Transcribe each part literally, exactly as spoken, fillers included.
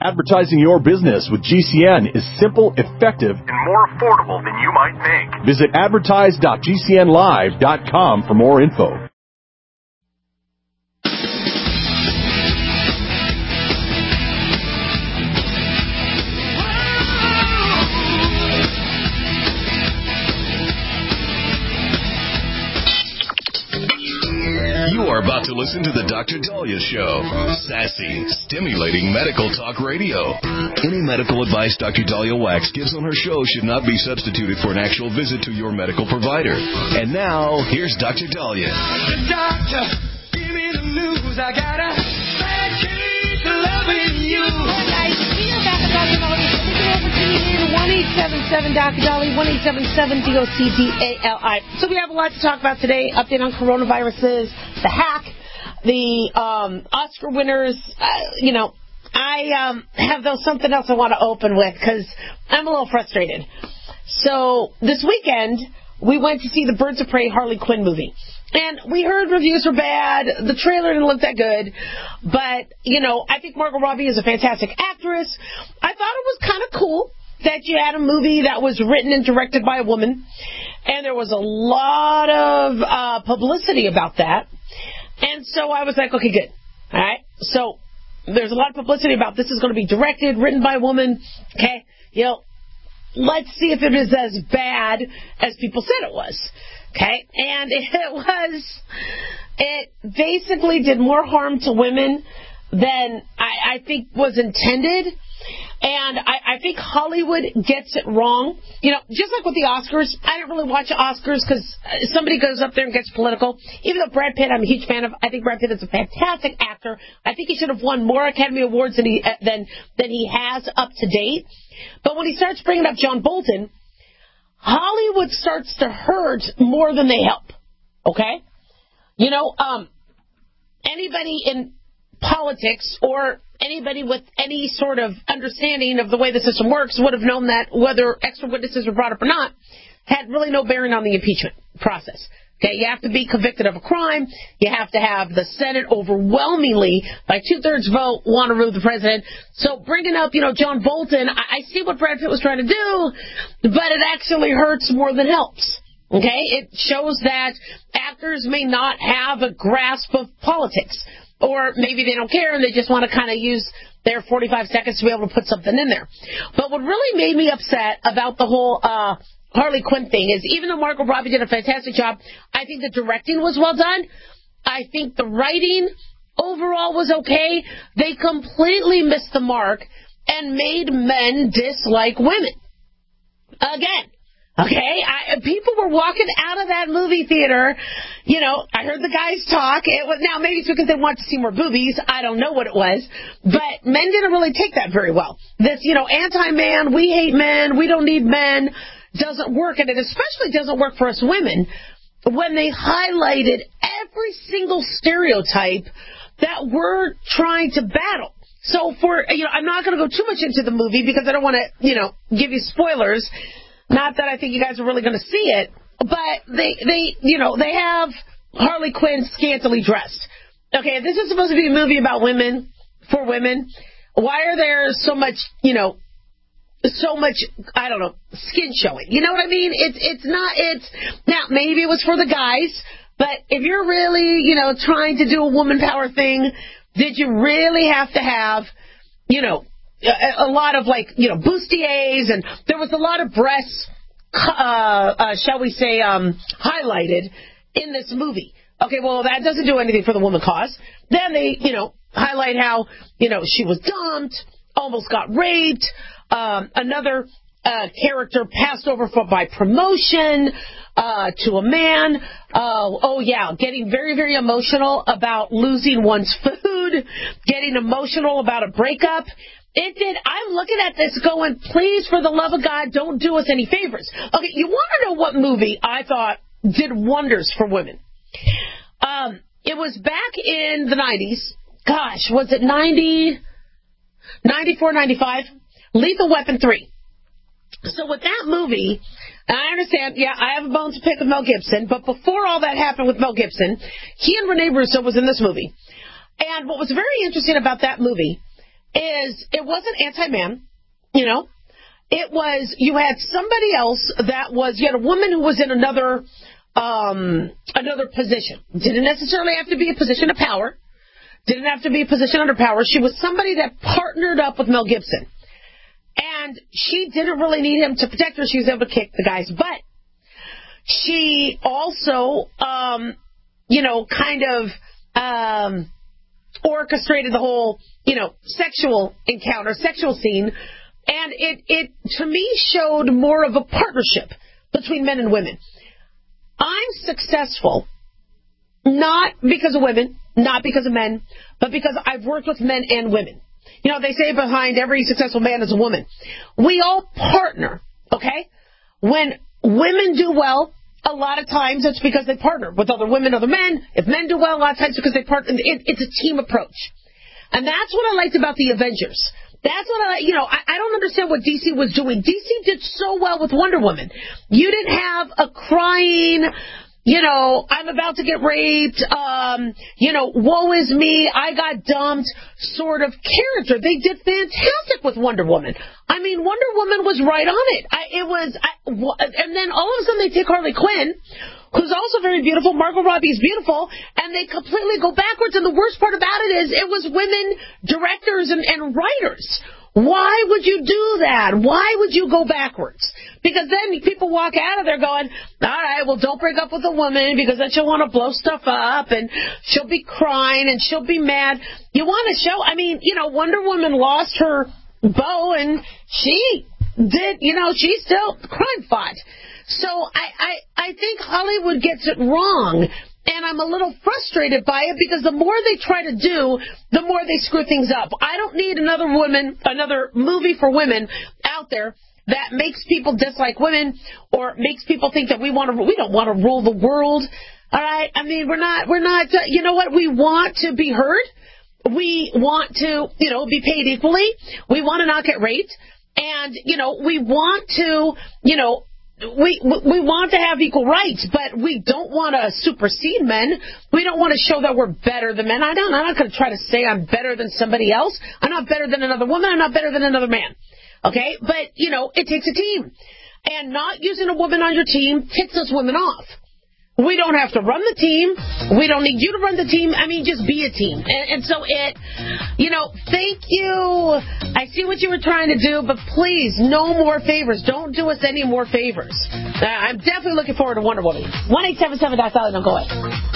Advertising your business with G C N is simple, effective, and more affordable than you might think. Visit advertise dot g c n live dot com for more info. You are about to listen to the Doctor Dahlia Show. Sassy, stimulating medical talk radio. Any medical advice Doctor Dahlia Wax gives on her show should not be substituted for an actual visit to your medical provider. And now, here's Doctor Dahlia. Doctor, give me the news. I got a bad case of loving you. Hey guys, we are back at Doctor Dahlia. Let me go over to you in one eight seven seven Doctor Dahlia, one eight seven seven D O C D A L I. So we have a lot to talk about today. Update on coronaviruses, the hack, the um, Oscar winners. Uh, you know, I um, have though something else I want to open with because I'm a little frustrated. So this weekend we went to see the Birds of Prey Harley Quinn movie. And we heard reviews were bad. The trailer didn't look that good. But, you know, I think Margot Robbie is a fantastic actress. I thought it was kind of cool that you had a movie that was written and directed by a woman. And there was a lot of uh, publicity about that. And so I was like, okay, good. All right. So there's a lot of publicity about this is going to be directed, written by a woman. Okay. You know, let's see if it is as bad as people said it was. Okay, and it was, it basically did more harm to women than I, I think was intended. And I, I think Hollywood gets it wrong. You know, just like with the Oscars, I didn't really watch the Oscars because somebody goes up there and gets political. Even though Brad Pitt, I'm a huge fan of, I think Brad Pitt is a fantastic actor. I think he should have won more Academy Awards than he, than, than he has up to date. But when he starts bringing up John Bolton, Hollywood starts to hurt more than they help, okay? You know, um, anybody in politics or anybody with any sort of understanding of the way the system works would have known that whether extra witnesses were brought up or not had really no bearing on the impeachment process. Okay, you have to be convicted of a crime. You have to have the Senate overwhelmingly, by two-thirds vote, want to remove the president. So bringing up, you know, John Bolton, I, I see what Brad Pitt was trying to do, but it actually hurts more than helps. Okay, it shows that actors may not have a grasp of politics, or maybe they don't care and they just want to kind of use their forty-five seconds to be able to put something in there. But what really made me upset about the whole uh Harley Quinn thing is, even though Margot Robbie did a fantastic job, I think the directing was well done. I think the writing overall was okay. They completely missed the mark and made men dislike women. Again. Okay? I, people were walking out of that movie theater. You know, I heard the guys talk. It was, now, maybe it's because they wanted to see more boobies. I don't know what it was. But men didn't really take that very well. This, you know, anti-man, we hate men, we don't need men, doesn't work, and it especially doesn't work for us women when they highlighted every single stereotype that we're trying to battle. So for, you know, I'm not going to go too much into the movie because I don't want to, you know, give you spoilers. Not that I think you guys are really going to see it, but they, they, you know, they have Harley Quinn scantily dressed. Okay, if this is supposed to be a movie about women, for women, why are there so much, you know, so much, I don't know, skin showing? You know what I mean? It's it's not, it's, now, maybe it was for the guys, but if you're really, you know, trying to do a woman power thing, did you really have to have, you know, a, a lot of, like, you know, bustiers, and there was a lot of breasts, uh, uh, shall we say, um, highlighted in this movie. Okay, well, that doesn't do anything for the woman cause. Then they, you know, highlight how, you know, she was dumped, almost got raped. Um, another uh, character passed over for by promotion uh, to a man. Uh, oh, yeah, getting very, very emotional about losing one's food, getting emotional about a breakup. It did. I'm looking at this going, please, for the love of God, don't do us any favors. Okay, you want to know what movie I thought did wonders for women? Um, it was back in the nineties. Gosh, was it ninety, ninety-four, ninety-five? Lethal Weapon three. So with that movie, and I understand, yeah, I have a bone to pick with Mel Gibson, but before all that happened with Mel Gibson, he and Rene Russo was in this movie. And what was very interesting about that movie is it wasn't anti-man, you know. It was, you had somebody else that was, you had a woman who was in another, um, another position. Didn't necessarily have to be a position of power. Didn't have to be a position under power. She was somebody that partnered up with Mel Gibson. And she didn't really need him to protect her. She was able to kick the guy's butt. She also, um, you know, kind of, um, orchestrated the whole, you know, sexual encounter, sexual scene. And it, it, to me, showed more of a partnership between men and women. I'm successful not because of women, not because of men, but because I've worked with men and women. You know, they say behind every successful man is a woman. We all partner, okay? When women do well, a lot of times it's because they partner with other women, other men. If men do well, a lot of times it's because they partner. It, it's a team approach. And that's what I liked about the Avengers. That's what I, you know, I, I don't understand what D C was doing. D C did so well with Wonder Woman. You didn't have a crying, you know, I'm about to get raped, um, you know, woe is me, I got dumped sort of character. They did fantastic with Wonder Woman. I mean, Wonder Woman was right on it. I, it was, I, and then all of a sudden they take Harley Quinn, who's also very beautiful. Margot Robbie is beautiful, and they completely go backwards. And the worst part about it is it was women directors and, and writers. Why would you do that? Why would you go backwards? Because then people walk out of there going, all right, well, don't break up with a woman because then she'll want to blow stuff up and she'll be crying and she'll be mad. You want to show, I mean, you know, Wonder Woman lost her bow and she did, you know, she still crime fought. So I, I, I think Hollywood gets it wrong, and I'm a little frustrated by it because the more they try to do, the more they screw things up. I don't need another woman, another movie for women out there that makes people dislike women or makes people think that we want to, we don't want to rule the world. All right, I mean, we're not, we're not. Uh, you know what? We want to be heard. We want to, you know, be paid equally. We want to not get raped, and you know, we want to, you know. We we want to have equal rights, but we don't want to supersede men. We don't want to show that we're better than men. I don't, I'm not going to try to say I'm better than somebody else. I'm not better than another woman. I'm not better than another man. Okay? But, you know, it takes a team. And not using a woman on your team ticks us women off. We don't have to run the team. We don't need you to run the team. I mean, just be a team. And, and so it, you know, thank you. I see what you were trying to do, but please, no more favors. Don't do us any more favors. Uh, I'm definitely looking forward to Wonder Woman. one eight seven seven dot com. Don't go away.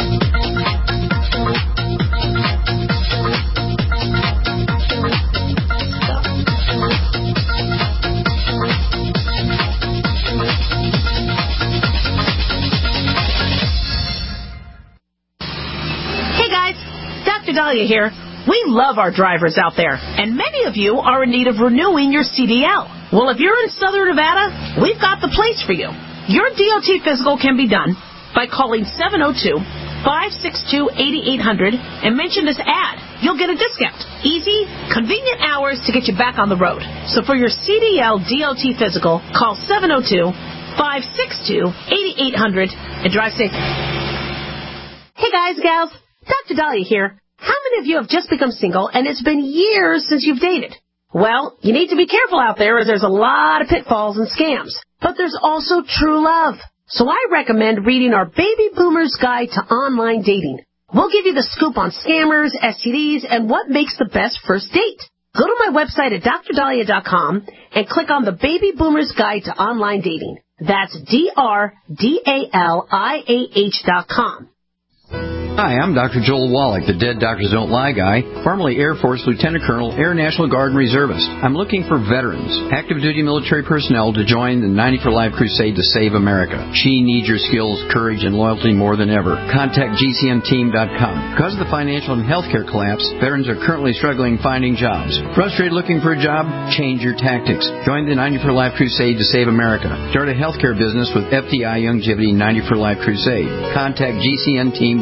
Doctor Dahlia here. We love our drivers out there, and many of you are in need of renewing your C D L. Well, if you're in Southern Nevada, we've got the place for you. Your D O T physical can be done by calling seven oh two, five six two, eight eight zero zero and mention this ad. You'll get a discount. Easy, convenient hours to get you back on the road. So for your C D L D O T physical, call seven oh two, five six two, eight eight zero zero and drive safe. Hey guys, gals, Doctor Dahlia here. How many of you have just become single and it's been years since you've dated? Well, you need to be careful out there as there's a lot of pitfalls and scams. But there's also true love. So I recommend reading our Baby Boomer's Guide to Online Dating. We'll give you the scoop on scammers, S T Ds, and what makes the best first date. Go to my website at dr dahlia dot com and click on the Baby Boomer's Guide to Online Dating. That's D R D A L I A H dot com. Hi, I'm Doctor Joel Wallach, the Dead Doctors Don't Lie guy, formerly Air Force Lieutenant Colonel, Air National Guard and Reservist. I'm looking for veterans, active duty military personnel to join the ninety for Life crusade to save America. She needs your skills, courage, and loyalty more than ever. Contact G C N team dot com. Because of the financial and healthcare collapse, veterans are currently struggling finding jobs. Frustrated looking for a job? Change your tactics. Join the ninety for Life crusade to save America. Start a healthcare business with F D I Longevity ninety for Life crusade. Contact G C N team dot com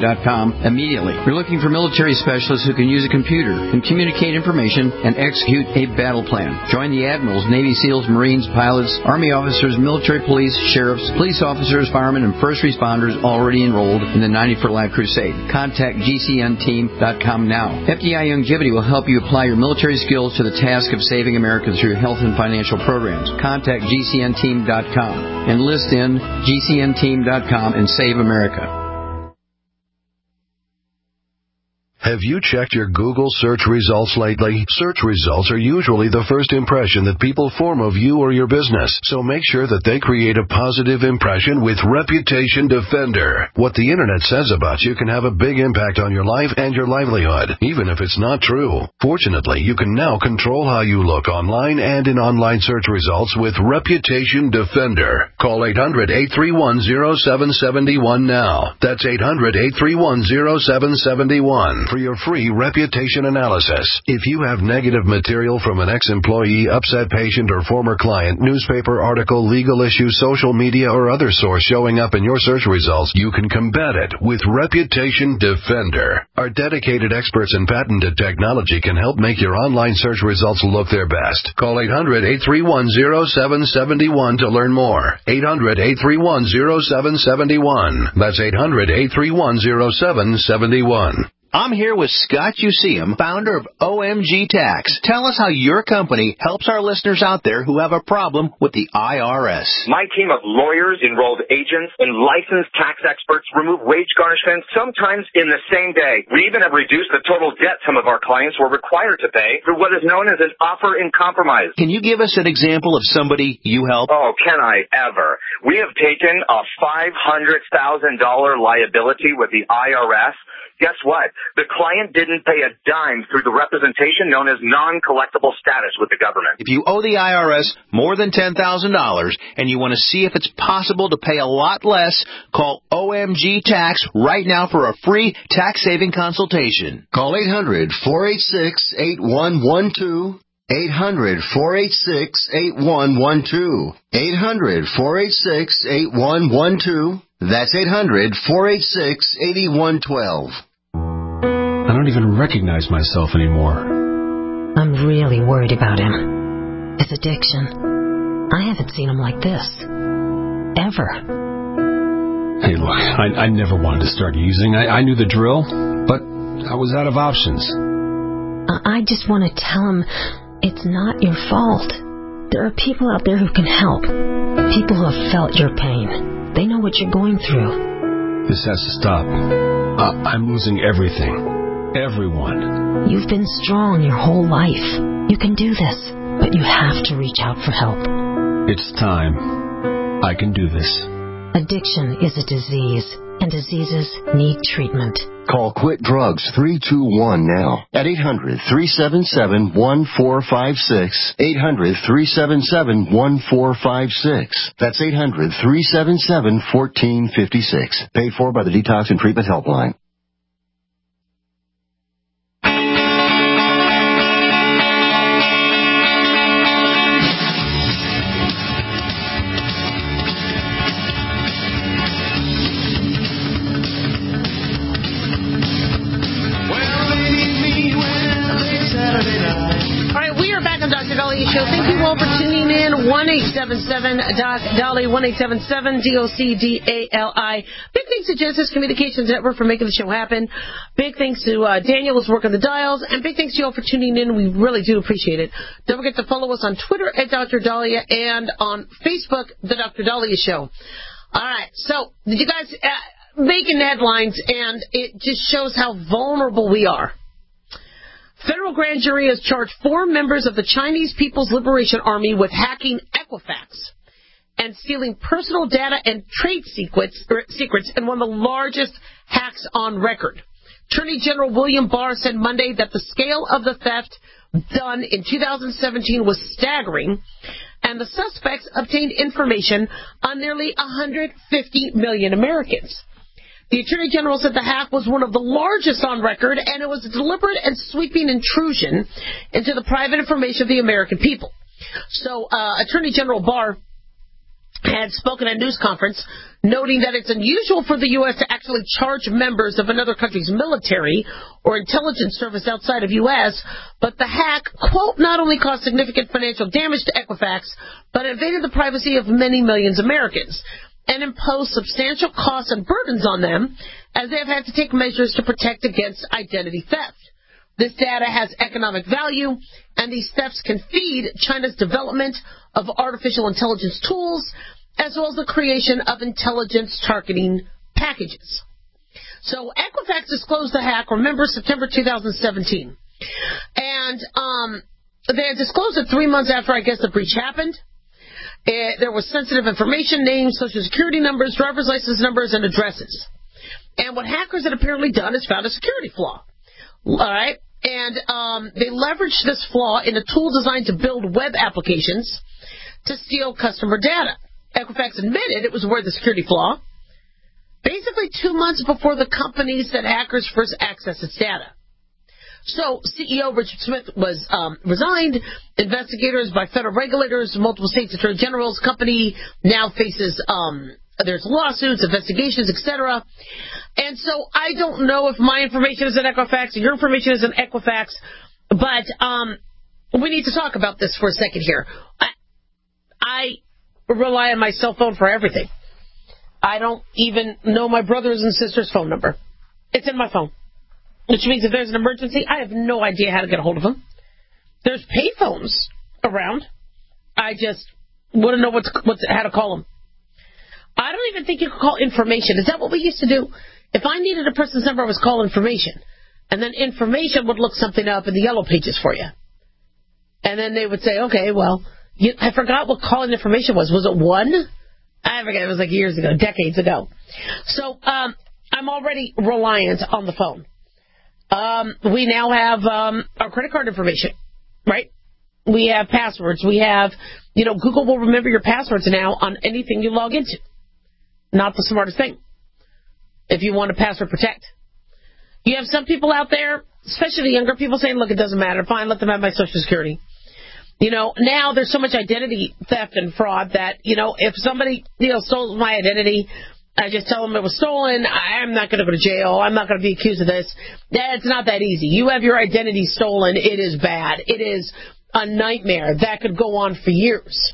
com immediately. We're looking for military specialists who can use a computer and communicate information and execute a battle plan. Join the admirals, Navy SEALs, Marines, pilots, Army officers, military police, sheriffs, police officers, firemen, and first responders already enrolled in the ninety for Life Crusade. Contact G C N team dot com now. F D I Longevity will help you apply your military skills to the task of saving America through health and financial programs. Contact G C N team dot com. Enlist in G C N team dot com and save America. Have you checked your Google search results lately? Search results are usually the first impression that people form of you or your business, so make sure that they create a positive impression with Reputation Defender. What the Internet says about you can have a big impact on your life and your livelihood, even if it's not true. Fortunately, you can now control how you look online and in online search results with Reputation Defender. Call eight hundred, eight three one, zero seven seven one now. That's eight hundred, eight three one, zero seven seven one. For your free reputation analysis. If you have negative material from an ex-employee, upset patient, or former client, newspaper article, legal issue, social media, or other source showing up in your search results, you can combat it with Reputation Defender. Our dedicated experts in patented technology can help make your online search results look their best. Call eight hundred, eight three one, zero seven seven one to learn more. eight hundred, eight three one, zero seven seven one. That's eight hundred, eight three one, zero seven seven one. I'm here with Scott Useum, founder of O M G Tax. Tell us how your company helps our listeners out there who have a problem with the I R S. My team of lawyers, enrolled agents, and licensed tax experts remove wage garnishments sometimes in the same day. We even have reduced the total debt some of our clients were required to pay through what is known as an offer in compromise. Can you give us an example of somebody you help? Oh, can I ever? We have taken a five hundred thousand dollars liability with the I R S. Guess what? The client didn't pay a dime through the representation known as non-collectible status with the government. If you owe the I R S more than ten thousand dollars and you want to see if it's possible to pay a lot less, call O M G Tax right now for a free tax-saving consultation. Call eight hundred, four eight six, eight one one two. eight hundred, four eight six, eight one one two. eight hundred, four eight six, eight one one two. That's eight hundred, four eight six, eight one one two. I don't even recognize myself anymore. I'm really worried about him. His addiction. I haven't seen him like this. Ever. Hey, look, I, I never wanted to start using. I, I knew the drill, but I was out of options. I just want to tell him it's not your fault. There are people out there who can help. People who have felt your pain. They know what you're going through. This has to stop. Uh, I'm losing everything. Everyone. You've been strong your whole life. You can do this, but you have to reach out for help. It's time. I can do this. Addiction is a disease, and diseases need treatment. Call Quit Drugs three two one now at eight hundred, three seven seven, one four five six. eight hundred, three seven seven, one four five six. That's eight hundred, three seven seven, one four five six. Paid for by the Detox and Treatment Helpline. Show. Thank you all for tuning in. one eight seven seven Doc Dolly, one eight seven seven D O C D A L I. Big thanks to Genesis Communications Network for making the show happen. Big thanks to uh, Daniel who's working the dials. And big thanks to you all for tuning in. We really do appreciate it. Don't forget to follow us on Twitter at Doctor Dahlia and on Facebook, The Doctor Dahlia Show. All right. So, did you guys uh, making headlines, and it just shows how vulnerable we are. Federal grand jury has charged four members of the Chinese People's Liberation Army with hacking Equifax and stealing personal data and trade secrets, secrets in one of the largest hacks on record. Attorney General William Barr said Monday that the scale of the theft done in two thousand seventeen was staggering, and the suspects obtained information on nearly one hundred fifty million Americans. The Attorney General said the hack was one of the largest on record, and it was a deliberate and sweeping intrusion into the private information of the American people. So, uh, Attorney General Barr had spoken at a news conference, noting that it's unusual for the U S to actually charge members of another country's military or intelligence service outside of U S, but the hack, quote, not only caused significant financial damage to Equifax, but invaded the privacy of many millions of Americans and imposed substantial costs and burdens on them, as they have had to take measures to protect against identity theft. This data has economic value, and these thefts can feed China's development of artificial intelligence tools, as well as the creation of intelligence targeting packages. So Equifax disclosed the hack, remember, September two thousand seventeen. And um, they had disclosed it three months after, I guess, the breach happened. It, there was sensitive information, names, social security numbers, driver's license numbers, and addresses. And what hackers had apparently done is found a security flaw. All right? And um, they leveraged this flaw in a tool designed to build web applications to steal customer data. Equifax admitted it was aware of the security flaw, basically two months before the company said hackers first accessed its data. So C E O Richard Smith was um, resigned. Investigators by federal regulators, multiple states attorney generals, company now faces um, there's lawsuits, investigations, et cetera. And so I don't know if my information is in Equifax or your information is in Equifax, but um, we need to talk about this for a second here. I, I rely on my cell phone for everything. I don't even know my brother's and sister's phone number. It's in my phone. Which means if there's an emergency, I have no idea how to get a hold of them. There's pay phones around. I just wouldn't know what's, what's, how to call them. I don't even think you could call information. Is that what we used to do? If I needed a person's number, I was call information. And then information would look something up in the yellow pages for you. And then they would say, okay, well, you, I forgot what calling information was. Was it one? I forget. It was like years ago, decades ago. So um, I'm already reliant on the phone. Um, we now have um, our credit card information, right? We have passwords. We have, you know, Google will remember your passwords now on anything you log into. Not the smartest thing. If you want to password protect. You have some people out there, especially the younger people, saying, look, it doesn't matter. Fine, let them have my Social Security. You know, now there's so much identity theft and fraud that, you know, if somebody, you know, stole my identity, I just tell them it was stolen. I'm not going to go to jail. I'm not going to be accused of this. It's not that easy. You have your identity stolen. It is bad. It is a nightmare. That could go on for years.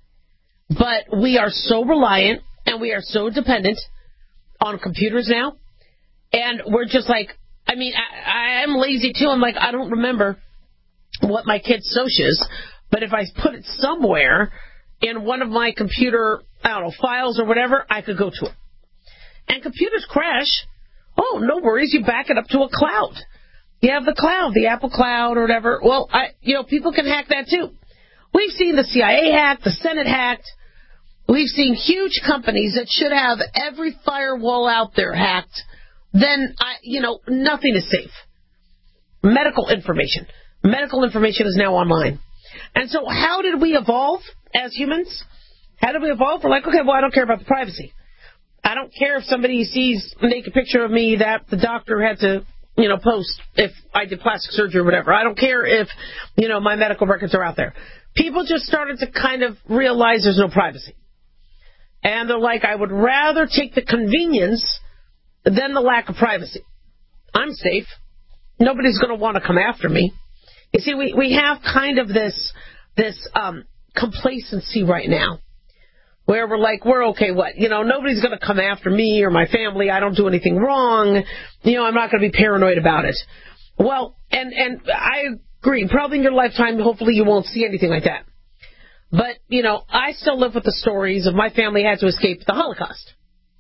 But we are so reliant and we are so dependent on computers now. And we're just like, I mean, I, I'm lazy too. I'm like, I don't remember what my kid's social is. But if I put it somewhere in one of my computer, I don't know, files or whatever, I could go to it. And computers crash. Oh, no worries. You back it up to a cloud. You have the cloud, the Apple cloud or whatever. Well, I, you know, people can hack that too. We've seen the C I A hacked, the Senate hacked. We've seen huge companies that should have every firewall out there hacked. Then, I, you know, nothing is safe. Medical information. Medical information is now online. And so how did we evolve as humans? How did we evolve? We're like, okay, well, I don't care about the privacy. I don't care if somebody sees a naked picture of me that the doctor had to, you know, post if I did plastic surgery or whatever. I don't care if, you know, my medical records are out there. People just started to kind of realize there's no privacy. And they're like, I would rather take the convenience than the lack of privacy. I'm safe. Nobody's going to want to come after me. You see, we, we have kind of this, this um, complacency right now. Where we're like, we're okay, what? You know, nobody's going to come after me or my family. I don't do anything wrong. You know, I'm not going to be paranoid about it. Well, and, and I agree. Probably in your lifetime, hopefully you won't see anything like that. But, you know, I still live with the stories of my family had to escape the Holocaust.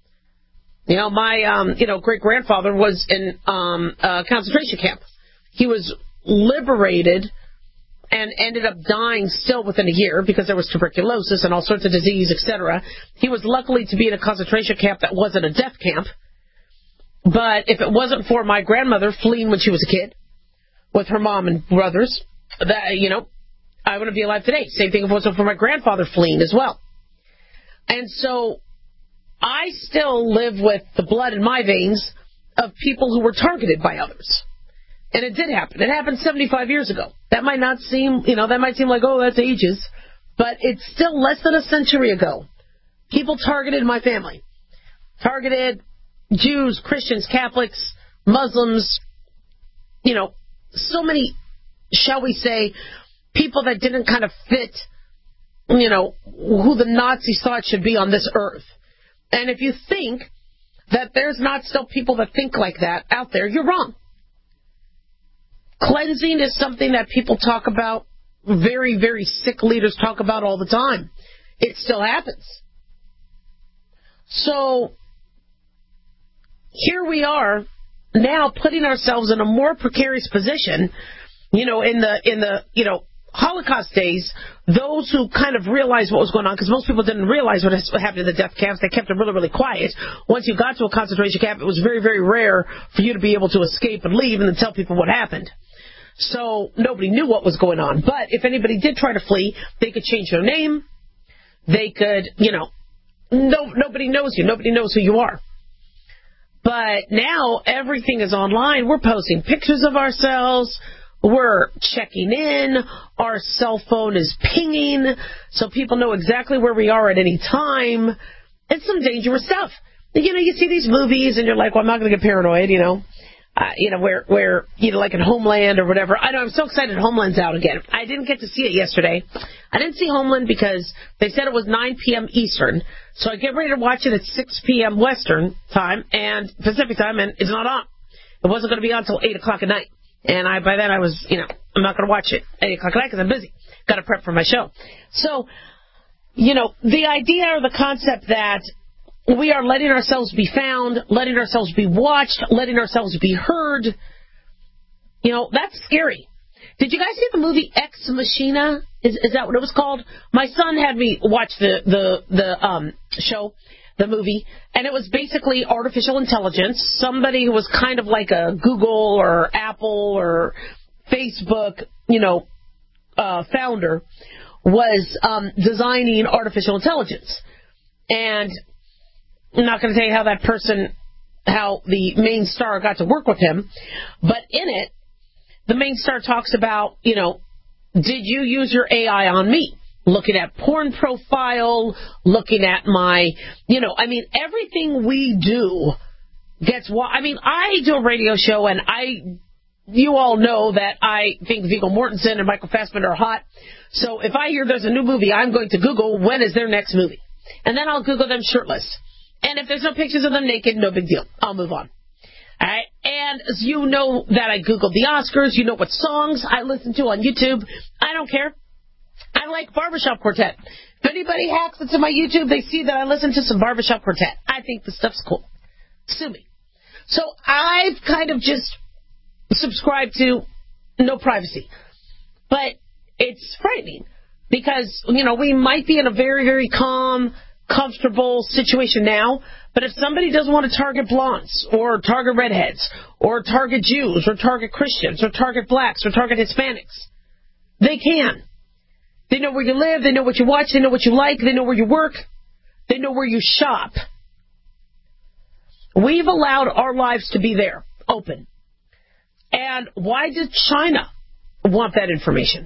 You know, my, um, you know, great-grandfather was in um, a concentration camp. He was liberated and ended up dying still within a year because there was tuberculosis and all sorts of disease, et cetera. He was luckily to be in a concentration camp that wasn't a death camp. But if it wasn't for my grandmother fleeing when she was a kid with her mom and brothers, that, you know, I wouldn't be alive today. Same thing if it wasn't for my grandfather fleeing as well. And so I still live with the blood in my veins of people who were targeted by others. And it did happen. It happened seventy-five years ago. That might not seem, you know, that might seem like, oh, that's ages. But it's still less than a century ago People targeted my family. Targeted Jews, Christians, Catholics, Muslims, you know, so many, shall we say, people that didn't kind of fit, you know, who the Nazis thought should be on this earth. And if you think that there's not still people that think like that out there, you're wrong. Cleansing is something that people talk about, very, very sick leaders talk about all the time. It still happens. So, here we are now putting ourselves in a more precarious position, you know, in the, in the, you know, Holocaust days, those who kind of realized what was going on, because most people didn't realize what happened in the death camps. They kept it really, really quiet. Once you got to a concentration camp, it was very, very rare for you to be able to escape and leave and then tell people what happened. So nobody knew what was going on. But if anybody did try to flee, they could change their name. They could, you know, no, nobody knows you. Nobody knows who you are. But now everything is online. We're posting pictures of ourselves. We're checking in. Our cell phone is pinging, so people know exactly where we are at any time. It's some dangerous stuff. You know, you see these movies, and you're like, well, I'm not going to get paranoid, you know. Uh, you know, where, where, you know, like in Homeland or whatever. I know, I'm so excited Homeland's out again. I didn't get to see it yesterday. I didn't see Homeland because they said it was nine p.m. Eastern. So I get ready to watch it at six p.m. Western time and Pacific time, and it's not on. It wasn't going to be on until eight o'clock at night. And I, by then I was, you know, I'm not going to watch it at eight o'clock at night because I'm busy. Got to prep for my show. So, you know, the idea or the concept that we are letting ourselves be found, letting ourselves be watched, letting ourselves be heard, you know, that's scary. Did you guys see the movie Ex Machina? Is, is that what it was called? My son had me watch the, the, the um, show, the movie, and it was basically artificial intelligence. Somebody who was kind of like a Google or Apple or Facebook, you know, uh, founder was um, designing artificial intelligence. And I'm not going to tell you how that person, how the main star got to work with him, but in it, the main star talks about, you know, did you use your A I on me? Looking at porn profile, looking at my, you know, I mean, everything we do gets, I mean, I do a radio show, and I, you all know that I think Viggo Mortensen and Michael Fassbender are hot. So if I hear there's a new movie, I'm going to Google, when is their next movie? And then I'll Google them shirtless. And if there's no pictures of them naked, no big deal. I'll move on. All right? And you know that I Googled the Oscars. You know what songs I listen to on YouTube. I don't care. I like Barbershop Quartet. If anybody hacks into my YouTube, they see that I listen to some Barbershop Quartet. I think the stuff's cool. Sue me. So I've kind of just subscribed to no privacy. But it's frightening because, you know, we might be in a very, very calm, comfortable situation now, but if somebody doesn't want to target blondes or target redheads or target Jews or target Christians or target blacks or target Hispanics, they can. They know where you live, they know what you watch, they know what you like, they know where you work, they know where you shop. We've allowed our lives to be there, open. And why does China want that information?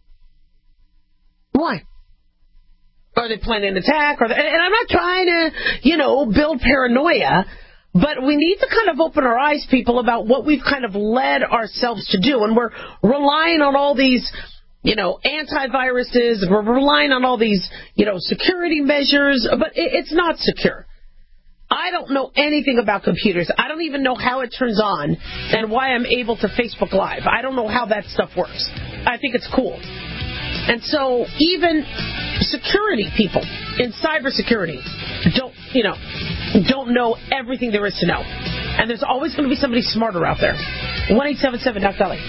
Why? Are they planning an attack? Are they, and I'm not trying to, you know, build paranoia, but we need to kind of open our eyes, people, about what we've kind of led ourselves to do. And we're relying on all these, you know, antiviruses. We're relying on all these, you know, security measures, but it, it's not secure. I don't know anything about computers. I don't even know how it turns on and why I'm able to Facebook Live. I don't know how that stuff works. I think it's cool. And so even security people in cybersecurity don't, you know, don't know everything there is to know. And there's always going to be somebody smarter out there. one eight seven seven Doc Dolly.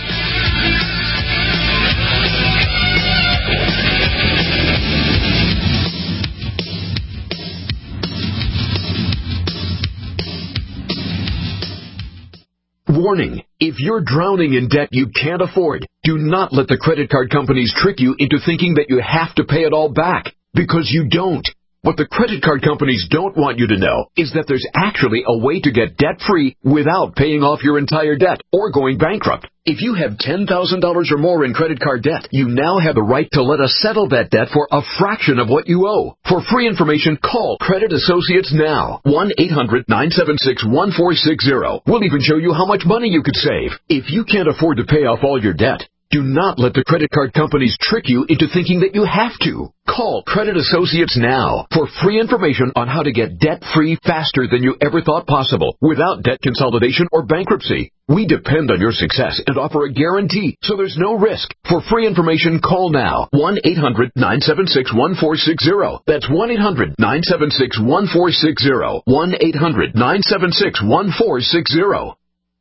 Warning, if you're drowning in debt you can't afford, do not let the credit card companies trick you into thinking that you have to pay it all back, because you don't. What the credit card companies don't want you to know is that there's actually a way to get debt-free without paying off your entire debt or going bankrupt. If you have ten thousand dollars or more in credit card debt, you now have the right to let us settle that debt for a fraction of what you owe. For free information, call Credit Associates now. one eight hundred nine seven six one four six zero. We'll even show you how much money you could save. If you can't afford to pay off all your debt, do not let the credit card companies trick you into thinking that you have to. Call Credit Associates now for free information on how to get debt-free faster than you ever thought possible without debt consolidation or bankruptcy. We depend on your success and offer a guarantee, so there's no risk. For free information, call now. one eight hundred nine seven six one four six zero. That's one eight hundred nine seven six one four six zero. one eight hundred nine seven six one four six zero.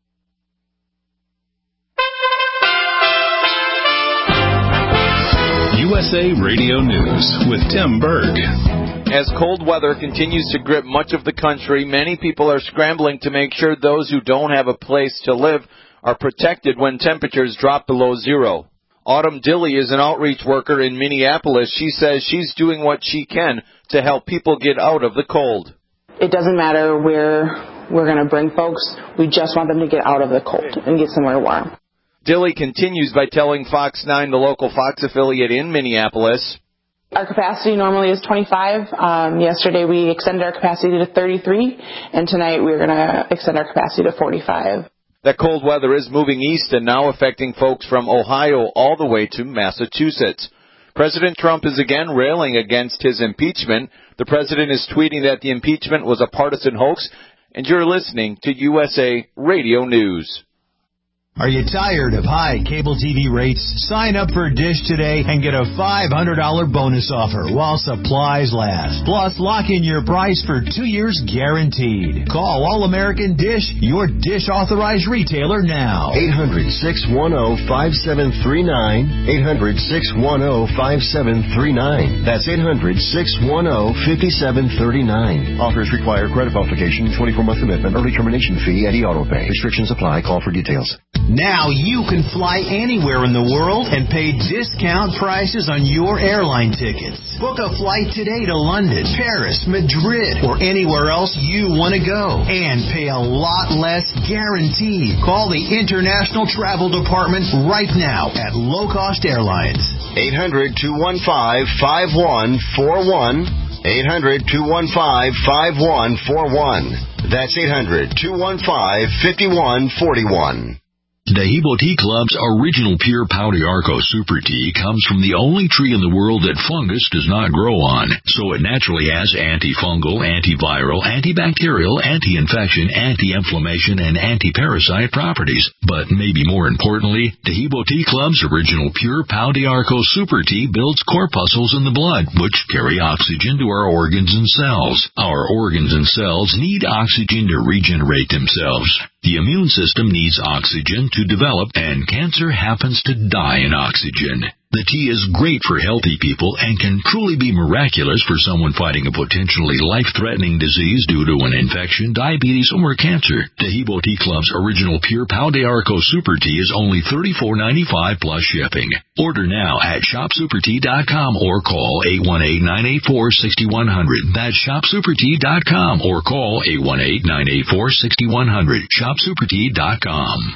U S A Radio News with Tim Berg. As cold weather continues to grip much of the country, many people are scrambling to make sure those who don't have a place to live are protected when temperatures drop below zero. Autumn Dilley is an outreach worker in Minneapolis. She says she's doing what she can to help people get out of the cold. It doesn't matter where we're going to bring folks. We just want them to get out of the cold and get somewhere warm. Dilley continues by telling Fox nine, the local Fox affiliate in Minneapolis, our capacity normally is twenty-five. Um, yesterday we extended our capacity to thirty-three, and tonight we're going to extend our capacity to forty-five. That cold weather is moving east and now affecting folks from Ohio all the way to Massachusetts. President Trump is again railing against his impeachment. The president is tweeting that the impeachment was a partisan hoax, and you're listening to U S A Radio News. Are you tired of high cable T V rates? Sign up for Dish today and get a five hundred dollars bonus offer while supplies last. Plus, lock in your price for two years guaranteed. Call All-American Dish, your Dish authorized retailer now. eight hundred six one zero five seven three nine. eight hundred six one zero five seven three nine. That's eight hundred six one zero five seven three nine. Offers require credit application, twenty-four month commitment, early termination fee, and e-auto pay. Restrictions apply. Call for details. Now you can fly anywhere in the world and pay discount prices on your airline tickets. Book a flight today to London, Paris, Madrid, or anywhere else you want to go and pay a lot less guaranteed. Call the International Travel Department right now at Low Cost Airlines. eight hundred two one five five one four one. eight hundred two one five five one four one. That's eight hundred two one five five one four one. Dehibo Tea Club's original pure Pau d'Arco Super Tea comes from the only tree in the world that fungus does not grow on, so it naturally has antifungal, antiviral, antibacterial, anti-infection, anti-inflammation, and anti-parasite properties. But maybe more importantly, Dehibo Tea Club's original pure Pau d'Arco Super Tea builds corpuscles in the blood, which carry oxygen to our organs and cells. Our organs and cells need oxygen to regenerate themselves. The immune system needs oxygen to develop, and cancer happens to die in oxygen. The tea is great for healthy people and can truly be miraculous for someone fighting a potentially life-threatening disease due to an infection, diabetes, or cancer. Dehibo Tea Club's original pure Pau d'Arco Super Tea is only thirty-four ninety-five plus shipping. Order now at shop super tea dot com or call eight one eight nine eight four six one zero zero. That's shop super tea dot com or call eight one eight nine eight four six one zero zero. shop super tea dot com.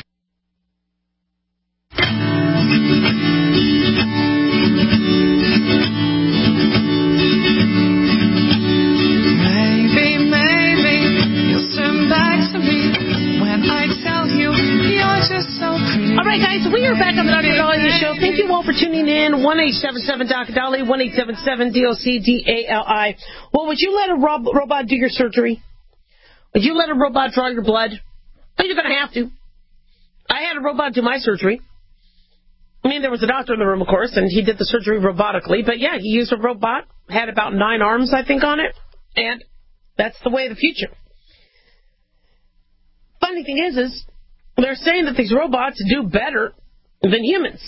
Maybe, maybe you'll turn back to me when I tell you you're just so pretty. All right, guys, we are back on the Doctor Dolly Show. Thank you all for tuning in. one eight seven seven Doctor Dolly, one eight seven seven D O C D A L I. Well, would you let a rob- robot do your surgery? Would you let a robot draw your blood? Well, you're going to have to. I had a robot do my surgery. I mean, there was a doctor in the room, of course, and he did the surgery robotically. But, yeah, he used a robot, had about nine arms, I think, on it. And that's the way of the future. Funny thing is, is they're saying that these robots do better than humans.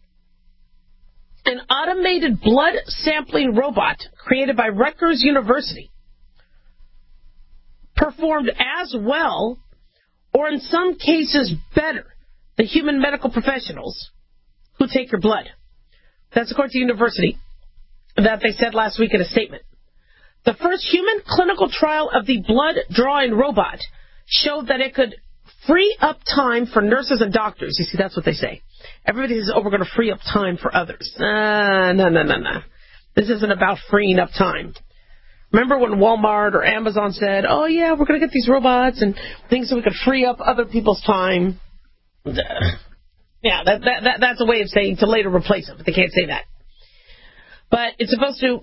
An automated blood sampling robot created by Rutgers University performed as well, or in some cases better, than human medical professionals who take your blood. That's according to the university that they said last week in a statement. The first human clinical trial of the blood drawing robot showed that it could free up time for nurses and doctors. You see, that's what they say. Everybody says, oh, we're going to free up time for others. Uh, no, no, no, no. This isn't about freeing up time. Remember when Walmart or Amazon said, oh, yeah, we're going to get these robots and things so we could free up other people's time? Yeah, that, that, that that's a way of saying to later replace them, but they can't say that. But it's supposed to,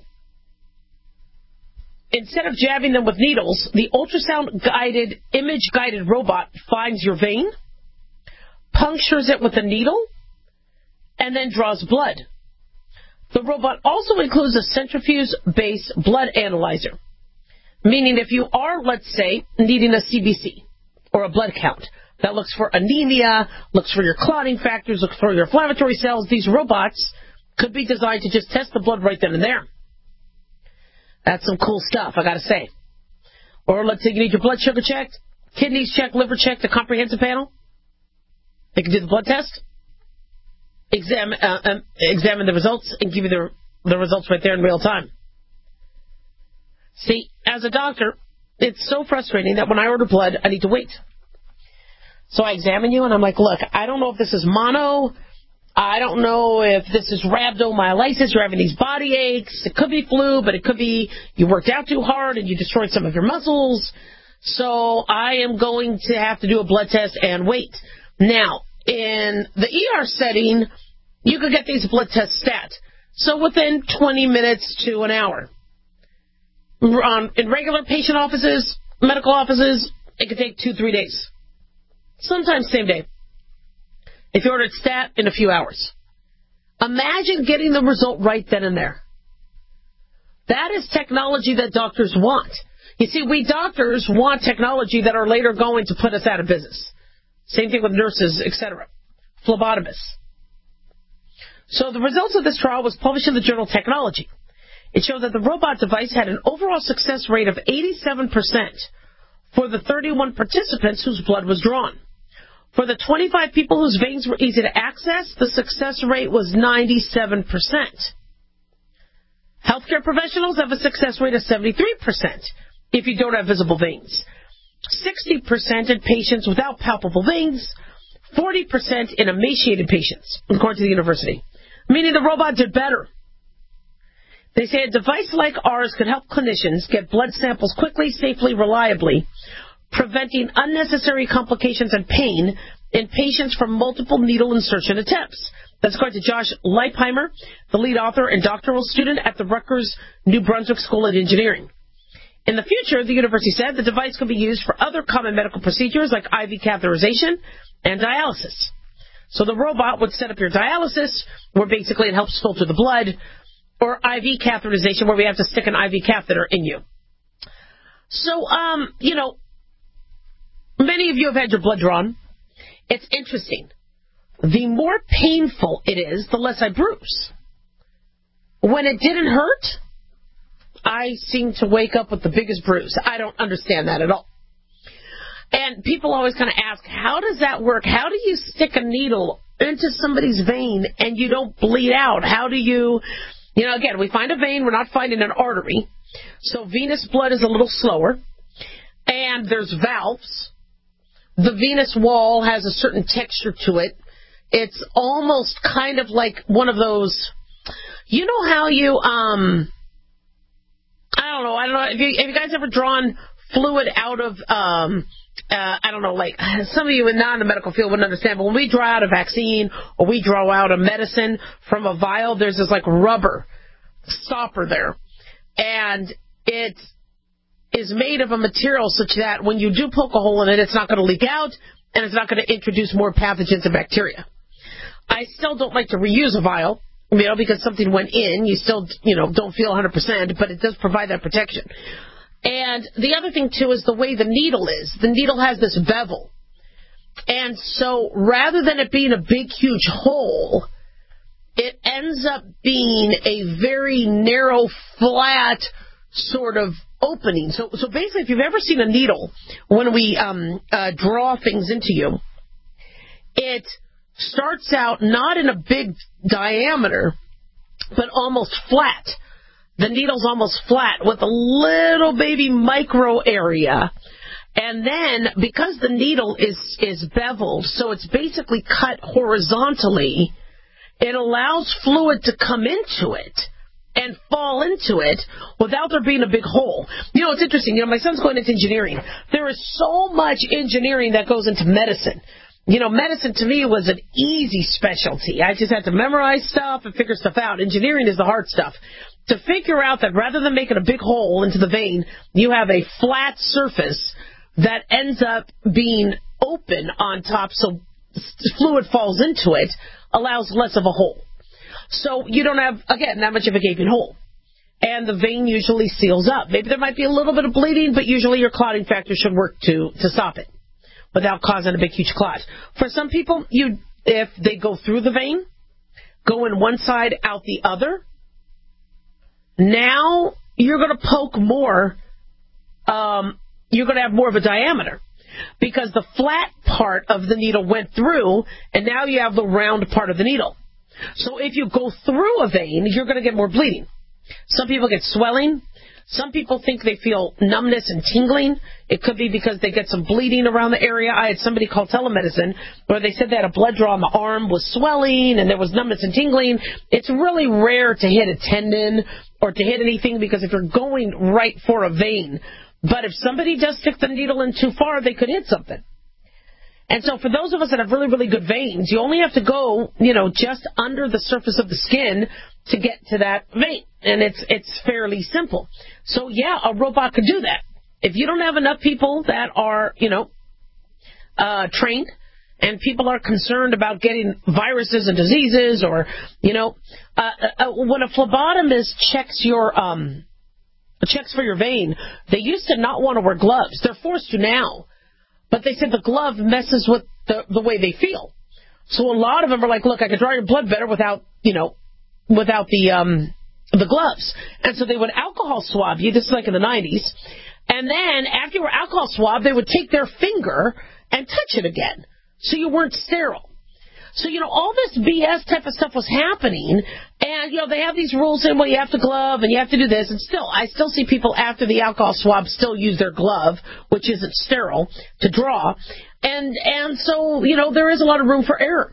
instead of jabbing them with needles, the ultrasound-guided, image-guided robot finds your vein, punctures it with a needle, and then draws blood. The robot also includes a centrifuge-based blood analyzer, meaning if you are, let's say, needing a C B C or a blood count that looks for anemia, looks for your clotting factors, looks for your inflammatory cells, these robots could be designed to just test the blood right then and there. That's some cool stuff, I gotta say. Or let's say you need your blood sugar checked, kidneys checked, liver checked, a comprehensive panel. They can do the blood test, examine, uh, um, examine the results, and give you the, the results right there in real time. See, as a doctor, it's so frustrating that when I order blood, I need to wait. So I examine you, and I'm like, look, I don't know if this is mono. I don't know if this is rhabdomyolysis. You're having these body aches. It could be flu, but it could be you worked out too hard and you destroyed some of your muscles. So I am going to have to do a blood test and wait. Now, in the E R setting, you could get these blood tests stat. So within twenty minutes to an hour. Um, in regular patient offices, medical offices, it could take two, three days. Sometimes same day. If you ordered stat, in a few hours. Imagine getting the result right then and there. That is technology that doctors want. You see, we doctors want technology that are later going to put us out of business. Same thing with nurses, et cetera. Phlebotomists. So the results of this trial was published in the journal Technology. It showed that the robot device had an overall success rate of eighty-seven percent for the thirty-one participants whose blood was drawn. For the twenty-five people whose veins were easy to access, the success rate was ninety-seven percent. Healthcare professionals have a success rate of seventy-three percent if you don't have visible veins. sixty percent in patients without palpable veins, forty percent in emaciated patients, according to the university. Meaning the robot did better. They say a device like ours could help clinicians get blood samples quickly, safely, reliably, preventing unnecessary complications and pain in patients from multiple needle insertion attempts. That's according to Josh Leipheimer, the lead author and doctoral student at the Rutgers New Brunswick School of Engineering. In the future, the university said, the device could be used for other common medical procedures like I V catheterization and dialysis. So the robot would set up your dialysis, where basically it helps filter the blood, or I V catheterization, where we have to stick an I V catheter in you. So, um, you know, many of you have had your blood drawn. It's interesting. The more painful it is, the less I bruise. When it didn't hurt, I seem to wake up with the biggest bruise. I don't understand that at all. And people always kind of ask, how does that work? How do you stick a needle into somebody's vein and you don't bleed out? How do you... You know, again, we find a vein, we're not finding an artery. So venous blood is a little slower. And there's valves. The venous wall has a certain texture to it. It's almost kind of like one of those, you know how you, um, I don't know, I don't know, have you, have you guys ever drawn fluid out of, um, uh, I don't know, like, some of you not in the medical field wouldn't understand, but when we draw out a vaccine or we draw out a medicine from a vial, there's this, like, rubber stopper there. And it is made of a material such that when you do poke a hole in it, it's not going to leak out, and it's not going to introduce more pathogens and bacteria. I still don't like to reuse a vial, you know, because something went in. You still, you know, don't feel one hundred percent, but it does provide that protection. And the other thing, too, is the way the needle is. The needle has this bevel. And so rather than it being a big, huge hole, it ends up being a very narrow, flat sort of opening. So so basically, if you've ever seen a needle, when we um, uh, draw things into you, it starts out not in a big diameter, but almost flat. the needle's almost flat with a little baby micro area. And then, because the needle is, is beveled, so it's basically cut horizontally, it allows fluid to come into it and fall into it without there being a big hole. You know, it's interesting. You know, my son's going into engineering. There is so much engineering that goes into medicine. You know, medicine to me was an easy specialty. I just had to memorize stuff and figure stuff out. Engineering is the hard stuff. To figure out that rather than making a big hole into the vein, you have a flat surface that ends up being open on top so fluid falls into it, allows less of a hole. So you don't have, again, that much of a gaping hole. And the vein usually seals up. Maybe there might be a little bit of bleeding, but usually your clotting factor should work to, to stop it without causing a big, huge clot. For some people, you if they go through the vein, go in one side, out the other, now you're going to poke more, um, you're going to have more of a diameter because the flat part of the needle went through, and now you have the round part of the needle. So if you go through a vein, you're going to get more bleeding. Some people get swelling. Some people think they feel numbness and tingling. It could be because they get some bleeding around the area. I had somebody call telemedicine where they said they had a blood draw on the arm, was swelling, and there was numbness and tingling. It's really rare to hit a tendon or to hit anything because if you're going right for a vein, but if somebody does stick the needle in too far, they could hit something. And so for those of us that have really, really good veins, you only have to go, you know, just under the surface of the skin to get to that vein. And it's it's fairly simple. So, yeah, a robot could do that. If you don't have enough people that are, you know, uh, trained and people are concerned about getting viruses and diseases or, you know, uh, uh, when a phlebotomist checks your um checks for your vein, they used to not want to wear gloves. They're forced to now. But they said the glove messes with the, the way they feel. So a lot of them are like, look, I could draw your blood better without, you know, without the um, the gloves. And so they would alcohol swab you. This is like in the nineties. And then after you were alcohol swabbed, they would take their finger and touch it again. So you weren't sterile. So, you know, all this B S type of stuff was happening, and, you know, they have these rules in, well, you have to glove, and you have to do this, and still, I still see people after the alcohol swab still use their glove, which isn't sterile, to draw, and and so, you know, there is a lot of room for error.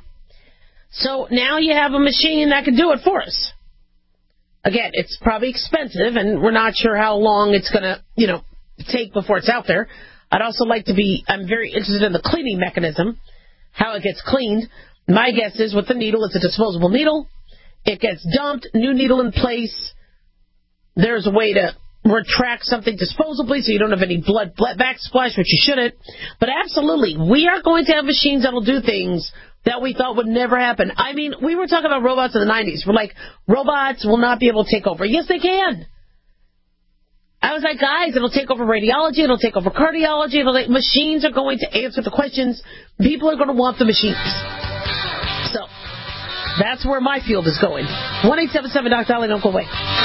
So now you have a machine that can do it for us. Again, it's probably expensive, and we're not sure how long it's going to, you know, take before it's out there. I'd also like to be, I'm very interested in the cleaning mechanism, how it gets cleaned. My guess is with the needle, it's a disposable needle. It gets dumped, new needle in place. There's a way to retract something disposably so you don't have any blood backsplash, which you shouldn't. But absolutely, we are going to have machines that will do things that we thought would never happen. I mean, we were talking about robots in the nineties. We're like, robots will not be able to take over. Yes, they can. I was like, guys, it'll take over radiology, it'll take over cardiology, it'll take, machines are going to answer the questions. People are going to want the machines. So, that's where my field is going. one eight seven seven Doctor Dolly, don't go away.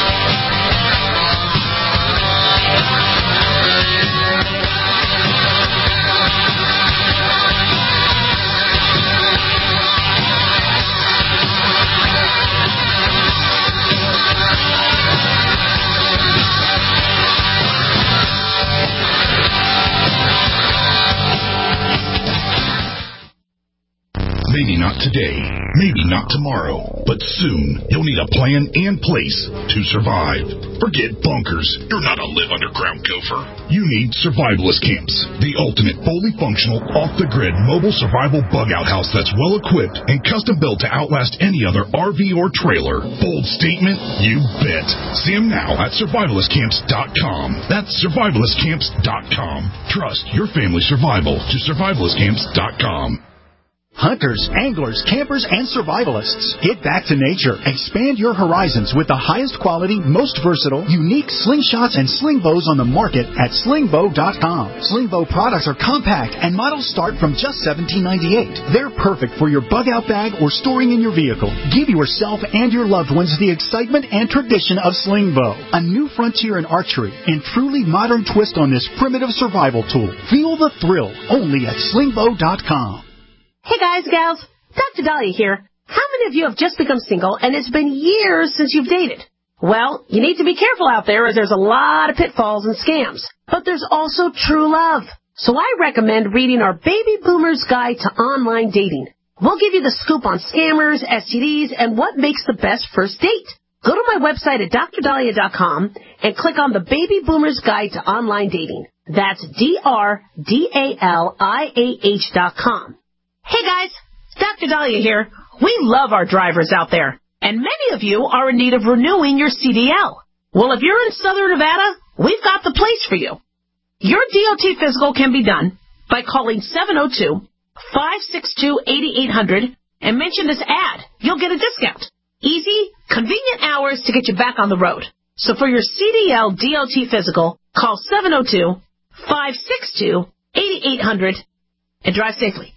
Maybe not today, maybe not tomorrow, but soon you'll need a plan and place to survive. Forget bunkers. You're not a live underground gopher. You need Survivalist Camps, the ultimate fully functional, off-the-grid mobile survival bug-out house that's well-equipped and custom-built to outlast any other R V or trailer. Bold statement? You bet. See them now at survivalist camps dot com. That's survivalist camps dot com. Trust your family's survival to survivalist camps dot com. Hunters, anglers, campers, and survivalists. Get back to nature. Expand your horizons with the highest quality, most versatile, unique slingshots and sling bows on the market at sling bow dot com. Sling bow products are compact and models start from just seventeen ninety-eight. They're perfect for your bug-out bag or storing in your vehicle. Give yourself and your loved ones the excitement and tradition of sling bow. A new frontier in archery and truly modern twist on this primitive survival tool. Feel the thrill only at sling bow dot com. Hey guys, gals, Doctor Dahlia here. How many of you have just become single and it's been years since you've dated? Well, you need to be careful out there as there's a lot of pitfalls and scams. But there's also true love. So I recommend reading our Baby Boomer's Guide to Online Dating. We'll give you the scoop on scammers, S T Ds, and what makes the best first date. Go to my website at dr dahlia dot com and click on the Baby Boomer's Guide to Online Dating. That's D R D A L I A H dot com. Hey guys, Doctor Dahlia here. We love our drivers out there, and many of you are in need of renewing your C D L. Well, if you're in Southern Nevada, we've got the place for you. Your D O T physical can be done by calling seven oh two, five six two, eight eight hundred and mention this ad. You'll get a discount. Easy, convenient hours to get you back on the road. So for your C D L D O T physical, call seven oh two, five six two, eight eight hundred and drive safely.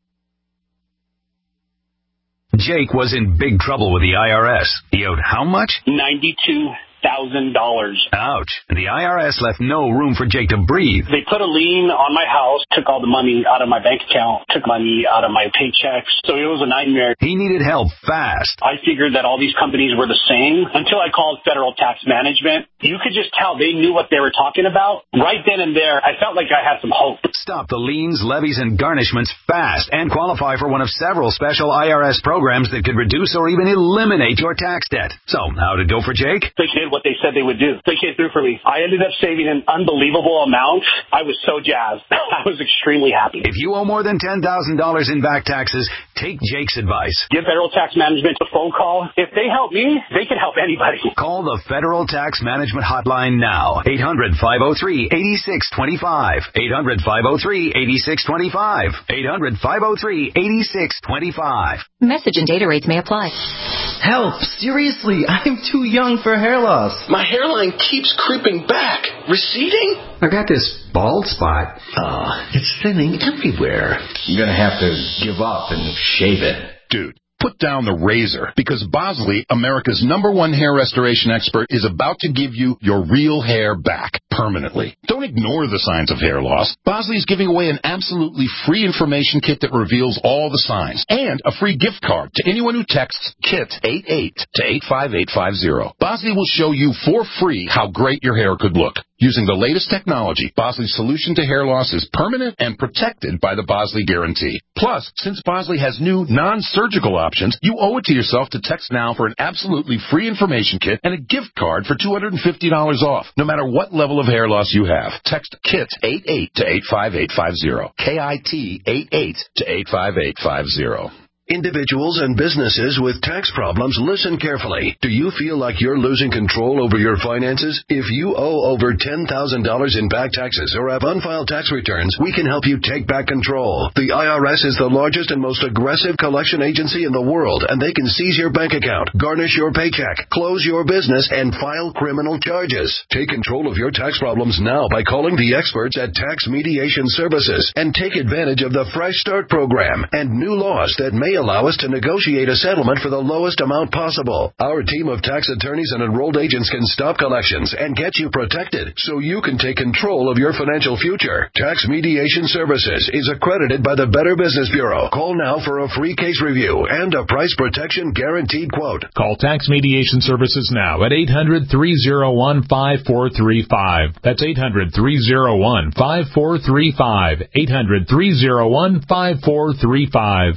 Jake was in big trouble with the I R S. He owed how much? ninety-two thousand dollars. Ouch. The I R S left no room for Jake to breathe. They put a lien on my house, took all the money out of my bank account, took money out of my paychecks. So it was a nightmare. He needed help fast. I figured that all these companies were the same until I called Federal Tax Management. You could just tell they knew what they were talking about. Right then and there, I felt like I had some hope. Stop the liens, levies, and garnishments fast and qualify for one of several special I R S programs that could reduce or even eliminate your tax debt. So, how'd it go for Jake? They did what they said they would do. They came through for me. I ended up saving an unbelievable amount. I was so jazzed. I was extremely happy. If you owe more than ten thousand dollars in back taxes, take Jake's advice. Give Federal Tax Management a phone call. If they help me, they can help anybody. Call the Federal Tax Management Hotline now. eight hundred, five oh three, eight six two five. eight hundred, five oh three, eight six two five. eight hundred, five oh three, eight six two five. Message and data rates may apply. Help! Seriously, I'm too young for hair loss. My hairline keeps creeping back. Receding? I got this bald spot. Oh, it's thinning everywhere. You're gonna have to give up and shave it. Dude, put down the razor, because Bosley, America's number one hair restoration expert, is about to give you your real hair back permanently. Don't ignore the signs of hair loss. Bosley is giving away an absolutely free information kit that reveals all the signs, and a free gift card to anyone who texts KIT eighty-eight to eight five eight five zero. Bosley will show you for free how great your hair could look. Using the latest technology, Bosley's solution to hair loss is permanent and protected by the Bosley Guarantee. Plus, since Bosley has new non-surgical options, you owe it to yourself to text now for an absolutely free information kit and a gift card for two hundred fifty dollars off, no matter what level of hair loss you have. Text KIT eighty-eight to eight five eight five zero. K I T eighty-eight to eight five eight five zero. Individuals and businesses with tax problems, listen carefully. Do you feel like you're losing control over your finances? If you owe over ten thousand dollars in back taxes or have unfiled tax returns, we can help you take back control. The I R S is the largest and most aggressive collection agency in the world, and they can seize your bank account, garnish your paycheck, close your business, and file criminal charges. Take control of your tax problems now by calling the experts at Tax Mediation Services and take advantage of the Fresh Start program and new laws that may allow us to negotiate a settlement for the lowest amount possible. Our team of tax attorneys and enrolled agents can stop collections and get you protected so you can take control of your financial future. Tax Mediation Services is accredited by the Better Business Bureau. Call now for a free case review and a price protection guaranteed quote. Call Tax Mediation Services now at eight hundred, three oh one, five four three five. That's eight hundred, three oh one, five four three five. eight hundred, three oh one, five four three five.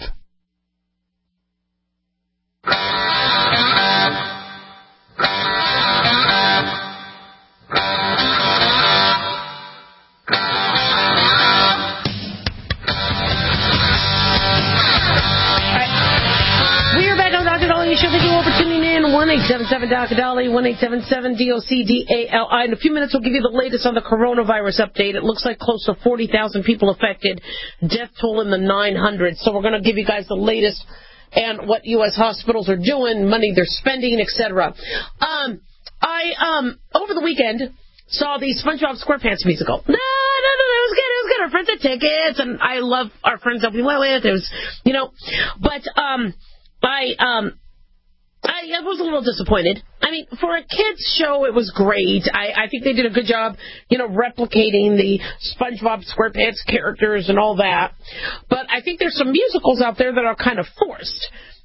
one eight seven seven D O C D A L Y, one eight seven seven D O C D A L I. In a few minutes, we'll give you the latest on the coronavirus update. It looks like close to forty thousand people affected, death toll in the nine hundreds. So we're going to give you guys the latest and what U S hospitals are doing, money they're spending, et cetera. Um, I, um, over the weekend, saw the SpongeBob SquarePants musical. No, no, no, no, it was good, it was good. Our friends had tickets, and I love our friends that we went with. It was, you know, but, um, I, um, I, I was a little disappointed. I mean, for a kids' show, it was great. I, I think they did a good job, you know, replicating the SpongeBob SquarePants characters and all that. But I think there's some musicals out there that are kind of forced.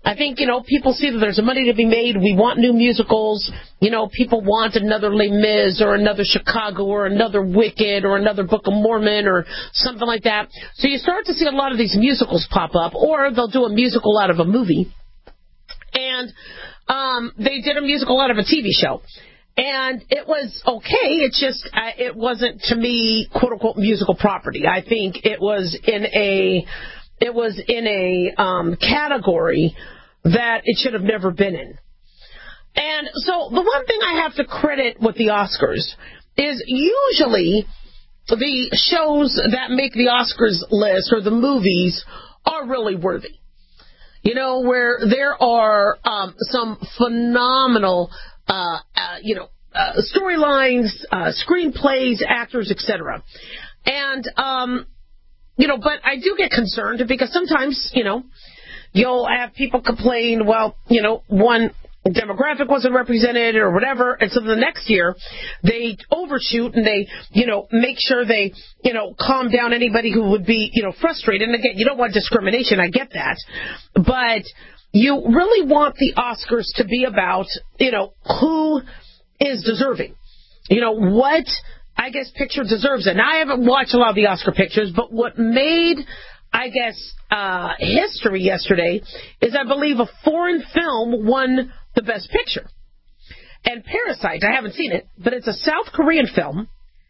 I think, you know, people see that there's money to be made. We want new musicals. You know, people want another Les Mis or another Chicago or another Wicked or another Book of Mormon or something like that. So you start to see a lot of these musicals pop up, or they'll do a musical out of a movie. And um, they did a musical out of a T V show. And it was okay. It just, uh, it wasn't, to me, quote-unquote, musical property. I think it was in a, it was in a um, category that it should have never been in. And so the one thing I have to credit with the Oscars is usually the shows that make the Oscars list or the movies are really worthy. You know, where there are um, some phenomenal, uh, uh, you know, uh, storylines, uh, screenplays, actors, et cetera. And, um, you know, but I do get concerned because sometimes, you know, you'll have people complain, well, you know, one demographic wasn't represented or whatever, and so the next year they overshoot and they, you know, make sure they, you know, calm down anybody who would be, you know, frustrated. And again, you don't want discrimination, I get that, but you really want the Oscars to be about, you know, who is deserving. You know, what, I guess, picture deserves it. Now, I haven't watched a lot of the Oscar pictures, but what made, I guess, uh, history yesterday is I believe a foreign film won the Best Picture. And Parasite, I haven't seen it, but it's a South Korean film,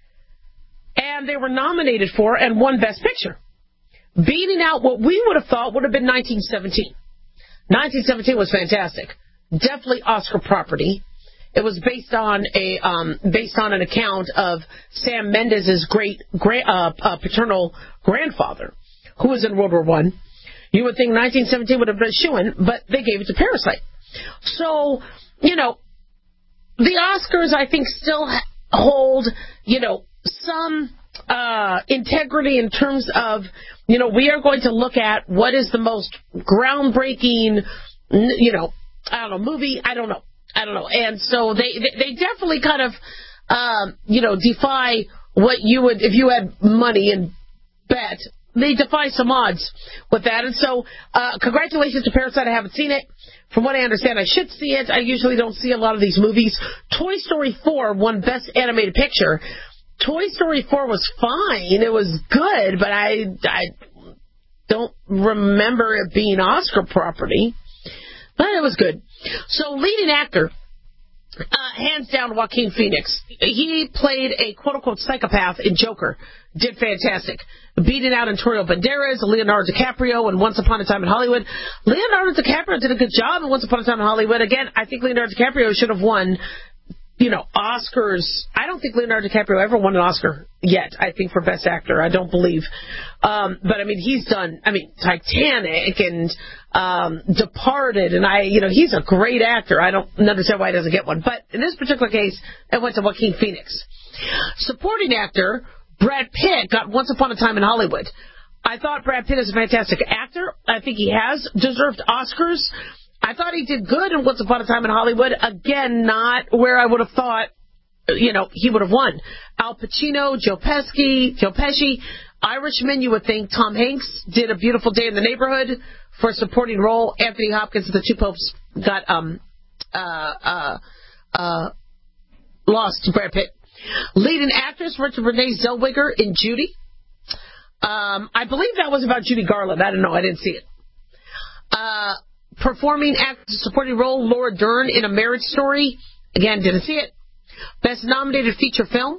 and they were nominated for and won Best Picture, beating out what we would have thought would have been nineteen seventeen. nineteen seventeen was fantastic. Definitely Oscar property. It was based on a um, based on an account of Sam Mendes' great gra- uh, uh, paternal grandfather, who was in World War One. You would think nineteen seventeen would have been shoo-in, but they gave it to Parasite. So, you know, the Oscars, I think, still hold, you know, some uh, integrity in terms of, you know, we are going to look at what is the most groundbreaking, you know, I don't know, movie, I don't know, I don't know. And so they, they definitely kind of, um, you know, defy what you would, if you had money and bet, they defy some odds with that. And so, uh, congratulations to Parasite. I haven't seen it. From what I understand, I should see it. I usually don't see a lot of these movies. Toy Story four won Best Animated Picture. Toy Story four was fine. It was good, but I, I don't remember it being Oscar property. But it was good. So, leading actor, uh, hands down, Joaquin Phoenix. He played a quote-unquote psychopath in Joker. Did fantastic. Beating out Antonio Banderas, Leonardo DiCaprio, and Once Upon a Time in Hollywood. Leonardo DiCaprio did a good job in Once Upon a Time in Hollywood. Again, I think Leonardo DiCaprio should have won, you know, Oscars. I don't think Leonardo DiCaprio ever won an Oscar yet, I think, for Best Actor. I don't believe. Um, but, I mean, he's done, I mean, Titanic and um, Departed, and I, you know, he's a great actor. I don't understand why he doesn't get one. But in this particular case, it went to Joaquin Phoenix. Supporting actor, Brad Pitt got Once Upon a Time in Hollywood. I thought Brad Pitt is a fantastic actor. I think he has deserved Oscars. I thought he did good in Once Upon a Time in Hollywood. Again, not where I would have thought, you know, he would have won. Al Pacino, Joe Pesci, Joe Pesci, Irishman, you would think. Tom Hanks did A Beautiful Day in the Neighborhood for a supporting role. Anthony Hopkins, The Two Popes, got um uh uh uh lost to Brad Pitt. Leading actress, Richard Renee Zellweger in Judy. Um, I believe that was about Judy Garland. I don't know. I didn't see it. Uh, performing actress supporting role, Laura Dern in A Marriage Story. Again, didn't see it. Best nominated feature film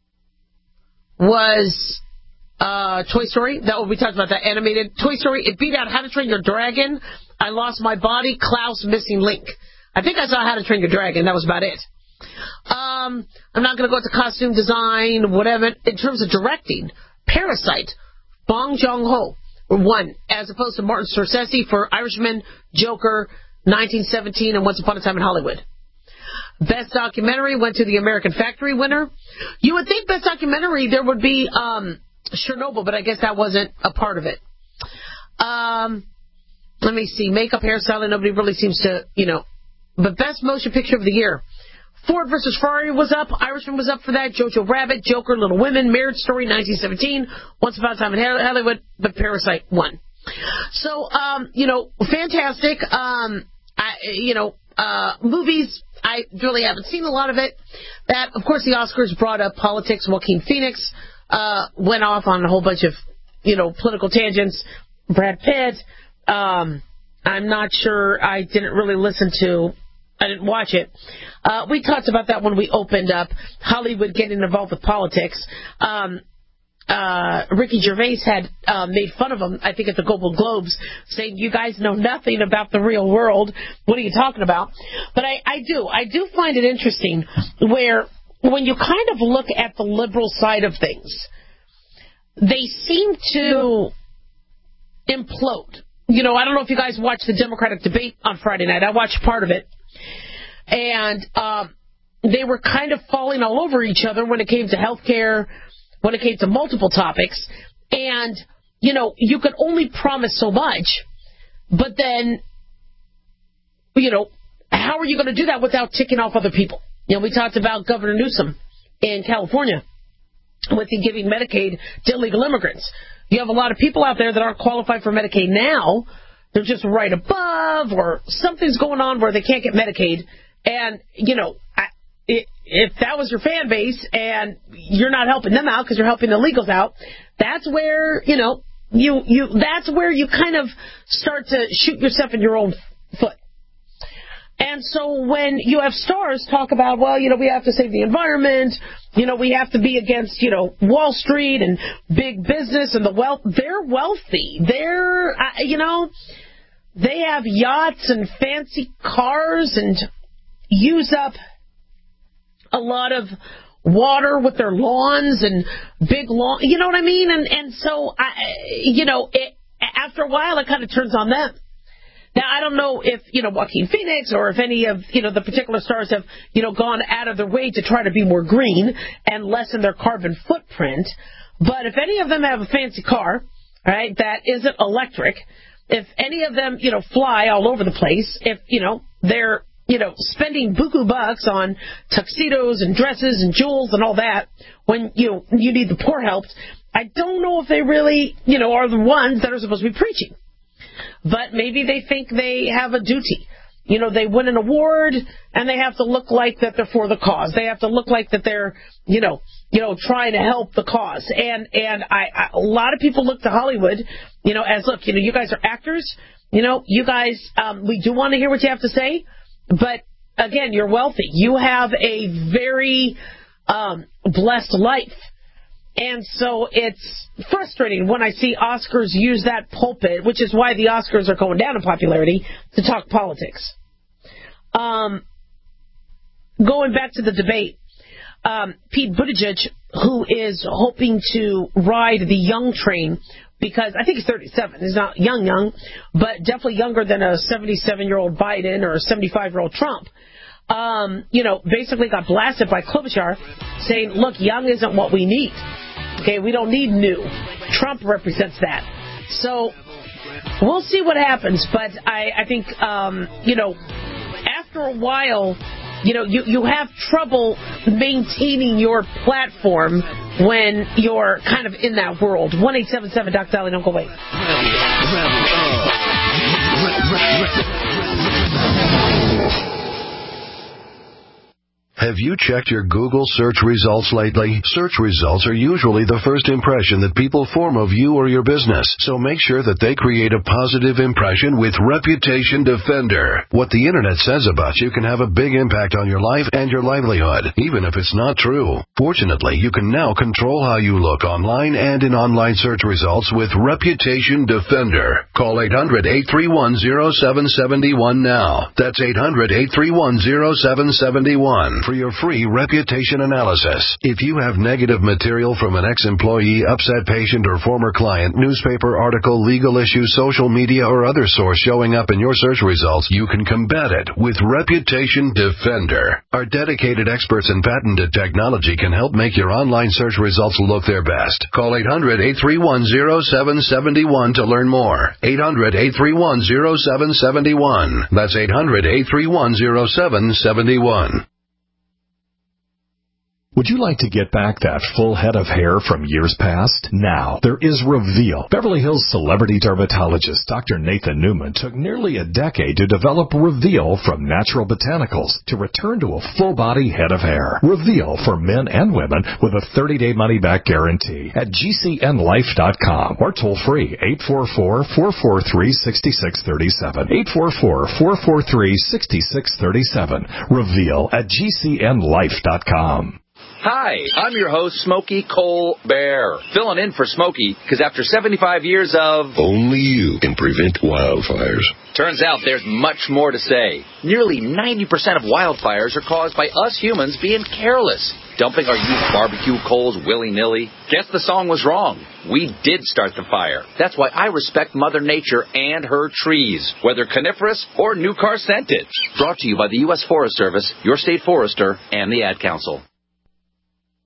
was uh, Toy Story. That we talked about that animated Toy Story. It beat out How to Train Your Dragon, I Lost My Body, Klaus, Missing Link. I think I saw How to Train Your Dragon. That was about it. Um, I'm not going to go into costume design, whatever. In terms of directing, Parasite, Bong Joon-ho won, as opposed to Martin Scorsese for Irishman, Joker, nineteen seventeen, and Once Upon a Time in Hollywood. Best documentary went to the American Factory winner. You would think best documentary there would be um, Chernobyl, but I guess that wasn't a part of it. Um, let me see. Makeup, hairstyling, nobody really seems to, you know. But best motion picture of the year. Ford versus Ferrari was up. Irishman was up for that. Jojo Rabbit, Joker, Little Women, Marriage Story, nineteen seventeen. Once Upon a Time in Hollywood, but Parasite won. So, um, you know, fantastic. Um, I, you know, uh, movies, I really haven't seen a lot of it. That, of course, the Oscars brought up politics. Joaquin Phoenix uh, went off on a whole bunch of, you know, political tangents. Brad Pitt. Um, I'm not sure. I didn't really listen to. I didn't watch it. Uh, we talked about that when we opened up Hollywood getting involved with politics. Um, uh, Ricky Gervais had uh, made fun of him, I think, at the Global Globes, saying, you guys know nothing about the real world. What are you talking about? But I, I do. I do find it interesting where when you kind of look at the liberal side of things, they seem to implode. You know, I don't know if you guys watched the Democratic debate on Friday night. I watched part of it. And um, they were kind of falling all over each other when it came to health care, when it came to multiple topics. And, you know, you could only promise so much. But then, you know, how are you going to do that without ticking off other people? You know, we talked about Governor Newsom in California with the giving Medicaid to illegal immigrants. You have a lot of people out there that aren't qualified for Medicaid now. They're just right above, or something's going on where they can't get Medicaid. And, you know, I, if that was your fan base and you're not helping them out because you're helping the illegals out, that's where, you know, you, you, that's where you kind of start to shoot yourself in your own foot. And so when you have stars talk about, well, you know, we have to save the environment, you know, we have to be against, you know, Wall Street and big business and the wealth, they're wealthy. They're, uh, you know, they have yachts and fancy cars and use up a lot of water with their lawns and big lawn, you know what I mean? And, and so, I, you know, it, after a while, it kind of turns on them. Now, I don't know if, you know, Joaquin Phoenix or if any of, you know, the particular stars have, you know, gone out of their way to try to be more green and lessen their carbon footprint. But if any of them have a fancy car, right, that isn't electric, if any of them, you know, fly all over the place, if, you know, they're, you know, spending buku bucks on tuxedos and dresses and jewels and all that when, you know, you need the poor helped, I don't know if they really, you know, are the ones that are supposed to be preaching. But maybe they think they have a duty. You know, they win an award and they have to look like that they're for the cause. They have to look like that they're, you know, you know, trying to help the cause. And and I, I a lot of people look to Hollywood, you know, as, look, you know, you guys are actors. You know, you guys, um, we do want to hear what you have to say. But again, you're wealthy. You have a very um, blessed life. And so it's frustrating when I see Oscars use that pulpit, which is why the Oscars are going down in popularity, to talk politics. Um, going back to the debate, um, Pete Buttigieg, who is hoping to ride the young train, because I think he's thirty-seven. He's not young, young, but definitely younger than a seventy-seven-year-old Biden or a seventy-five-year-old Trump. Um, you know, basically got blasted by Klobuchar saying, look, young isn't what we need. Okay, we don't need new. Trump represents that. So we'll see what happens. But I, I think, um, you know, after a while, you know, you, you have trouble maintaining your platform when you're kind of in that world. one eight seven seven Doc Dolly, don't go away. Have you checked your Google search results lately? Search results are usually the first impression that people form of you or your business, so make sure that they create a positive impression with Reputation Defender. What the internet says about you can have a big impact on your life and your livelihood, even if it's not true. Fortunately, you can now control how you look online and in online search results with Reputation Defender. Call eight hundred, eight three one, zero seven seven one now. That's eight hundred, eight three one, zero seven seven one. For your free reputation analysis. If you have negative material from an ex-employee, upset patient, or former client, newspaper article, legal issue, social media, or other source showing up in your search results, you can combat it with Reputation Defender. Our dedicated experts in patented technology can help make your online search results look their best. Call eight hundred, eight three one, zero seven seven one to learn more. eight hundred, eight three one, zero seven seven one. That's eight hundred, eight three one, zero seven seven one. Would you like to get back that full head of hair from years past? Now, there is Reveal. Beverly Hills celebrity dermatologist Doctor Nathan Newman took nearly a decade to develop Reveal from natural botanicals to return to a full-body head of hair. Reveal for men and women with a thirty-day money-back guarantee at G C N life dot com or toll-free eight four four, four four three, six six three seven. eight four four, four four three, six six three seven. Reveal at G C N life dot com. Hi, I'm your host, Smokey Cole Bear, filling in for Smokey because after seventy-five years of... Only you can prevent wildfires. Turns out there's much more to say. Nearly ninety percent of wildfires are caused by us humans being careless, dumping our used barbecue coals willy-nilly. Guess the song was wrong. We did start the fire. That's why I respect Mother Nature and her trees, whether coniferous or new car scented. Brought to you by the U S Forest Service, your state forester, and the Ad Council.